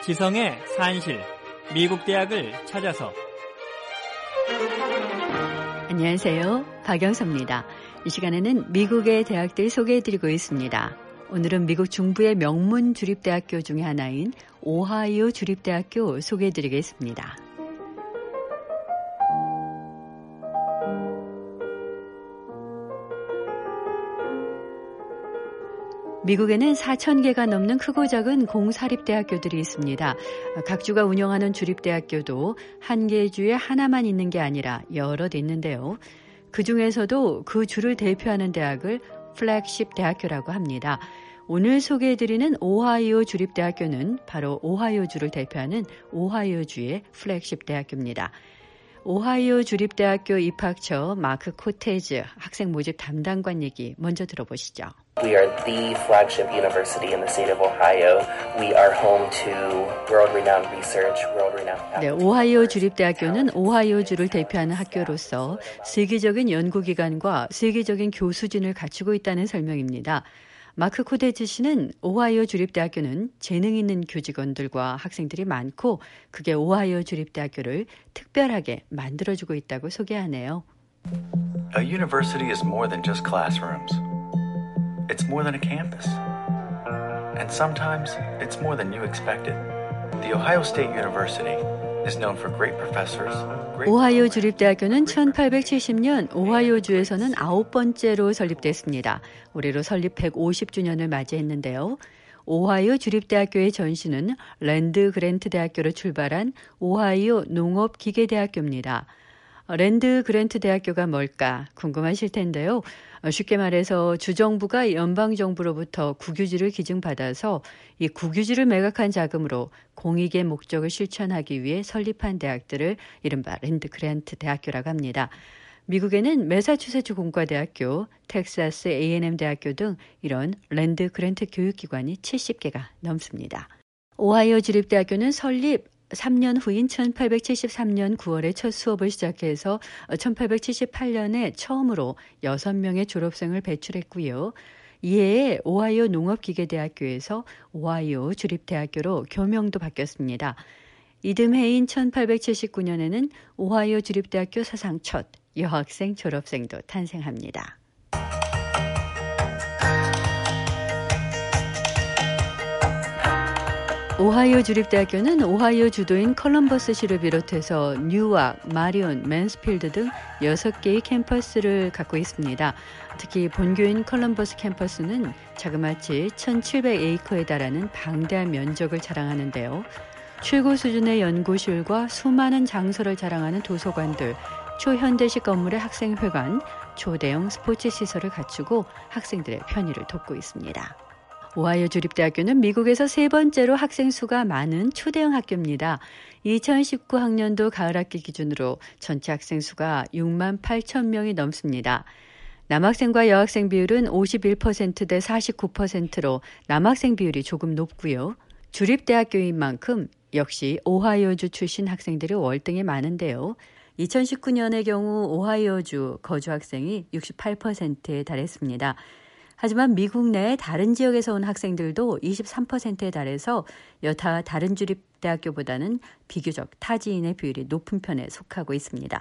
지성의 산실, 미국 대학을 찾아서. 안녕하세요. 박영서입니다. 이 시간에는 미국의 대학들 소개해드리고 있습니다. 오늘은 미국 중부의 명문 주립대학교 중에 하나인 오하이오 주립대학교 소개해드리겠습니다. 미국에는 4,000개가 넘는 크고 작은 공사립대학교들이 있습니다. 각 주가 운영하는 주립대학교도 한 개의 주에 하나만 있는 게 아니라 여럿 있는데요. 그중에서도 그 주를 대표하는 대학을 플래그십 대학교라고 합니다. 오늘 소개해드리는 오하이오 주립대학교는 바로 오하이오주를 대표하는 오하이오주의 플래그십 대학교입니다. 오하이오 주립대학교 입학처 마크 코테즈 학생 모집 담당관 얘기 먼저 들어보시죠. We are the flagship university in the state of Ohio. We are home to world-renowned research, world-renowned faculty. 네, 오하이오 주립대학교는 오하이오주를 대표하는 학교로서 세계적인 연구기관과 세계적인 교수진을 갖추고 있다는 설명입니다. 마크 코테즈 씨는 오하이오 주립대학교는 재능 있는 교직원들과 학생들이 많고 그게 오하이오 주립대학교를 특별하게 만들어주고 있다고 소개하네요. A university is more than just classrooms. It's more than a campus. And sometimes it's more than you expected. The Ohio State University is known for great professors. 오하이오 주립대학교는 1870년 오하이오주에서는 9번째로 설립됐습니다. 올해로 설립 150주년을 맞이했는데요. 오하이오 주립대학교의 전신은 랜드 그랜트 대학교로 출발한 오하이오 농업기계대학교입니다. 랜드 그랜트 대학교가 뭘까 궁금하실 텐데요. 쉽게 말해서 주정부가 연방정부로부터 국유지를 기증받아서 이 국유지를 매각한 자금으로 공익의 목적을 실천하기 위해 설립한 대학들을 이른바 랜드 그랜트 대학교라고 합니다. 미국에는 매사추세츠 공과대학교, 텍사스 A&M 대학교 등 이런 랜드 그랜트 교육기관이 70개가 넘습니다. 오하이오 주립대학교는 설립 3년 후인 1873년 9월에 첫 수업을 시작해서 1878년에 처음으로 6명의 졸업생을 배출했고요. 이해에 오하이오 농업기계대학교에서 오하이오 주립대학교로 교명도 바뀌었습니다. 이듬해인 1879년에는 오하이오 주립대학교 사상 첫 여학생 졸업생도 탄생합니다. 오하이오 주립대학교는 오하이오 주도인 컬럼버스시를 비롯해서 뉴악, 마리온, 맨스필드 등 6개의 캠퍼스를 갖고 있습니다. 특히 본교인 컬럼버스 캠퍼스는 자그마치 1,700에이커에 달하는 방대한 면적을 자랑하는데요. 최고 수준의 연구실과 수많은 장소를 자랑하는 도서관들, 초현대식 건물의 학생회관, 초대형 스포츠 시설을 갖추고 학생들의 편의를 돕고 있습니다. 오하이오 주립대학교는 미국에서 세 번째로 학생 수가 많은 초대형 학교입니다. 2019학년도 가을학기 기준으로 전체 학생 수가 6만 8천 명이 넘습니다. 남학생과 여학생 비율은 51% 대 49%로 남학생 비율이 조금 높고요. 주립대학교인 만큼 역시 오하이오주 출신 학생들이 월등히 많은데요. 2019년의 경우 오하이오주 거주 학생이 68%에 달했습니다. 하지만 미국 내 다른 지역에서 온 학생들도 23%에 달해서 여타 다른 주립대학교보다는 비교적 타지인의 비율이 높은 편에 속하고 있습니다.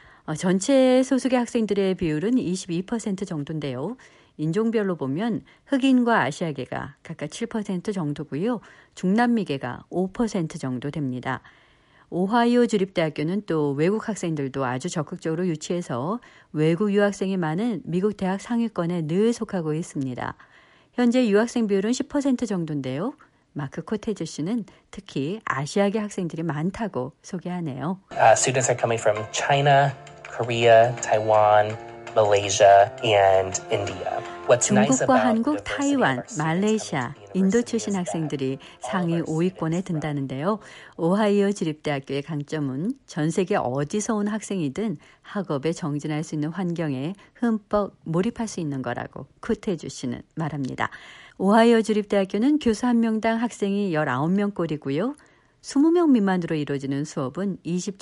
전체 소수의 학생들의 비율은 22% 정도인데요. 인종별로 보면 흑인과 아시아계가 각각 7% 정도고요. 중남미계가 5% 정도 됩니다. 오하이오 주립대학교는 또 외국 학생들도 아주 적극적으로 유치해서 외국 유학생이 많은 미국 대학 상위권에 늘 속하고 있습니다. 현재 유학생 비율은 10% 정도인데요. 마크 코테즈 씨는 특히 아시아계 학생들이 많다고 소개하네요. Students are coming from China, Korea, Taiwan, Malaysia, and India. 중국과 한국, 타이완, 말레이시아, 인도 출신 학생들이 상위 5위권에 든다는데요. 오하이오 주립대학교의 강점은 전 세계 어디서 온 학생이든 학업에 정진할 수 있는 환경에 흠뻑 몰입할 수 있는 거라고 코테즈 씨는 말합니다. 오하이오 주립대학교는 교수 1명당 학생이 19명꼴이고요. 20명 미만으로 이루어지는 수업은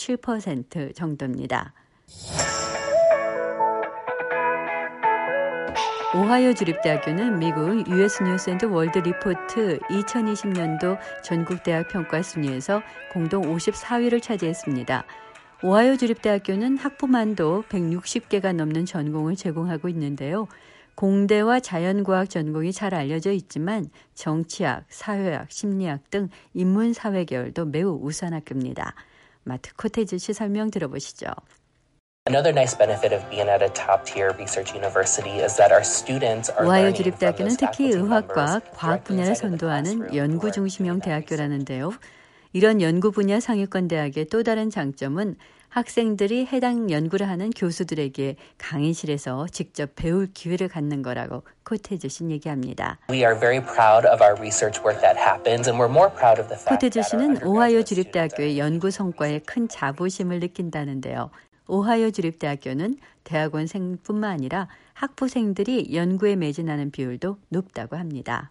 27% 정도입니다. 오하이오 주립대학교는 미국 US 뉴스 앤드 월드 리포트 2020년도 전국 대학 평가 순위에서 공동 54위를 차지했습니다. 오하이오 주립대학교는 학부만도 160개가 넘는 전공을 제공하고 있는데요. 공대와 자연과학 전공이 잘 알려져 있지만 정치학, 사회학, 심리학 등 인문사회 계열도 매우 우수한 학교입니다. 마트 코테즈 씨 설명 들어보시죠. Another nice benefit of being at a top-tier research university is that our students are 오하이오 learning from 주립대학교는 those 특히 faculty 의학과 members 과학 directly 분야를 inside of the 선도하는 classroom 연구 who are 중심형 teaching them. 대학교라는데요. 이런 연구 분야 상위권 대학의 또 다른 장점은 학생들이 해당 연구를 하는 교수들에게 강의실에서 직접 배울 기회를 갖는 거라고 코테즈 씨는 얘기합니다. We are very proud of our research work that happens, and we're more proud of the fact 코테즈 that our 씨는 오하이오 undergraduate students are 주립대학교의 연구 성과에 큰 자부심을 느낀다는데요. 오하이오 주립대학교는 대학원생뿐만 아니라 학부생들이 연구에 매진하는 비율도 높다고 합니다.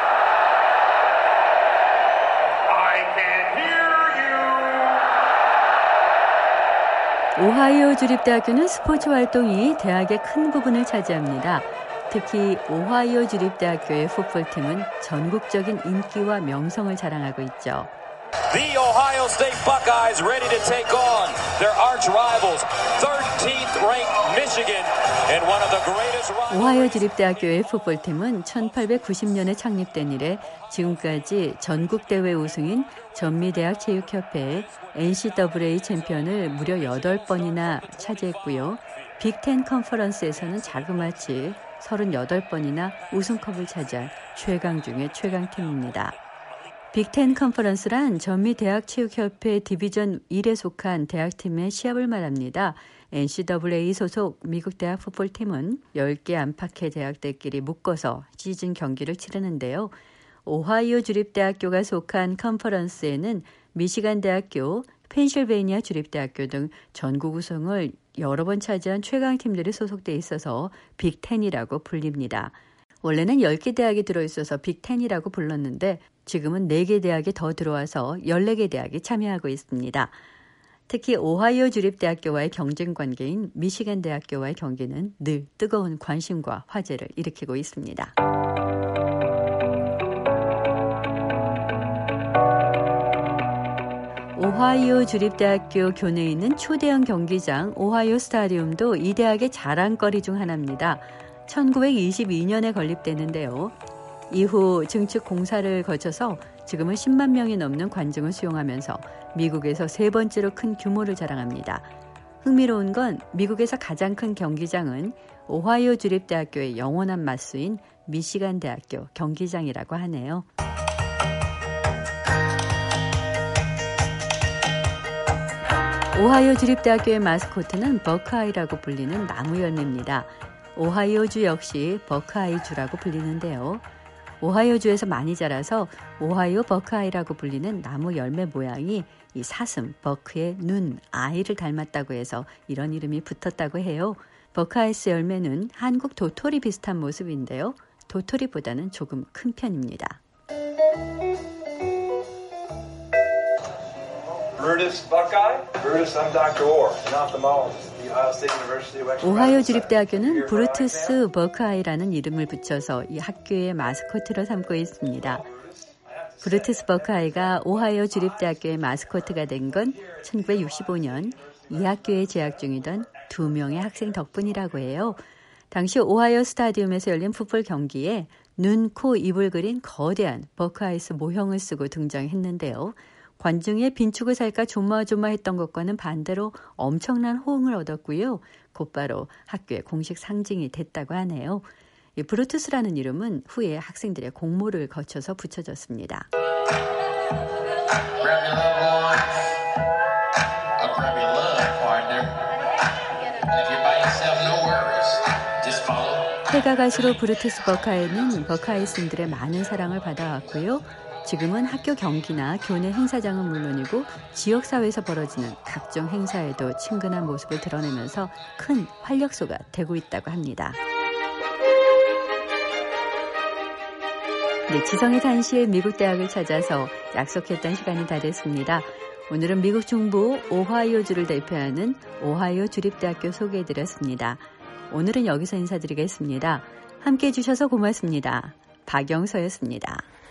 오하이오 주립대학교는 스포츠 활동이 대학의 큰 부분을 차지합니다. 특히 오하이오 주립대학교의 풋볼팀은 전국적인 인기와 명성을 자랑하고 있죠. The Ohio State Buckeyes ready to take on their arch rivals, 13th ranked Michigan, and one of the greatest rivalries. 오하이오 주립대학교의 풋볼팀은 1890년에 창립된 이래 지금까지 전국대회 우승인 전미대학체육협회의 NCAA 챔피언을 무려 8번이나 차지했고요. 빅텐 컨퍼런스에서는 자그마치 38번이나 우승컵을 차지한 최강 중의 최강팀입니다. 빅텐 컨퍼런스란 전미대학체육협회 디비전 1에 속한 대학팀의 시합을 말합니다. NCAA 소속 미국 대학 풋볼팀은 10개 안팎의 대학들끼리 묶어서 시즌 경기를 치르는데요. 오하이오 주립대학교가 속한 컨퍼런스에는 미시간 대학교, 펜실베이니아 주립대학교 등 전국 우승을 여러 번 차지한 최강팀들이 소속돼 있어서 빅텐이라고 불립니다. 원래는 10개 대학이 들어있어서 빅텐이라고 불렀는데 지금은 4개 대학이 더 들어와서 14개 대학이 참여하고 있습니다. 특히 오하이오 주립대학교와의 경쟁 관계인 미시간 대학교와의 경기는 늘 뜨거운 관심과 화제를 일으키고 있습니다. 오하이오 주립대학교 교내에 있는 초대형 경기장 오하이오 스타디움도 이 대학의 자랑거리 중 하나입니다. 1922년에 건립되는데요. 이후 증축 공사를 거쳐서 지금은 10만 명이 넘는 관중을 수용하면서 미국에서 세 번째로 큰 규모를 자랑합니다. 흥미로운 건 미국에서 가장 큰 경기장은 오하이오 주립대학교의 영원한 맞수인 미시간 대학교 경기장이라고 하네요. 오하이오 주립대학교의 마스코트는 버크아이라고 불리는 나무 열매입니다. 오하이오주 역시 버크아이주라고 불리는데요. 오하이오주에서 많이 자라서 오하이오 버크아이라고 불리는 나무 열매 모양이 이 사슴, 버크의 눈, 아이를 닮았다고 해서 이런 이름이 붙었다고 해요. 버크아이스 열매는 한국 도토리 비슷한 모습인데요. 도토리보다는 조금 큰 편입니다. Brutus Buckeye. Brutus, I'm Dr. Orr, an ophthalmologist at the Ohio State University of Exeter. 오하이오 주립대학교는 브루투스 버크아이라는 이름을 붙여서 이 학교의 마스코트로 삼고 있습니다. 브루투스 버크아이가 오하이오 주립대학교의 마스코트가 된 건 1965년 이 학교에 재학 중이던 2명의 학생 덕분이라고 해요. 당시 오하이오 스타디움에서 열린 풋볼 경기에 눈, 코, 입을 그린 거대한 버크아이스 모형을 쓰고 등장했는데요. 관중의 빈축을 살까 조마조마했던 것과는 반대로 엄청난 호응을 얻었고요. 곧바로 학교의 공식 상징이 됐다고 하네요. 이 브루투스라는 이름은 후에 학생들의 공모를 거쳐서 붙여졌습니다. 해가 갈수록 브루투스 버카이는 버카이슨들의 많은 사랑을 받아왔고요. 지금은 학교 경기나 교내 행사장은 물론이고 지역사회에서 벌어지는 각종 행사에도 친근한 모습을 드러내면서 큰 활력소가 되고 있다고 합니다. 네, 지성의 단시에 미국 대학을 찾아서 약속했던 시간이 다 됐습니다. 오늘은 미국 중부 오하이오주를 대표하는 오하이오 주립대학교 소개해드렸습니다. 오늘은 여기서 인사드리겠습니다. 함께해 주셔서 고맙습니다. 박영서였습니다.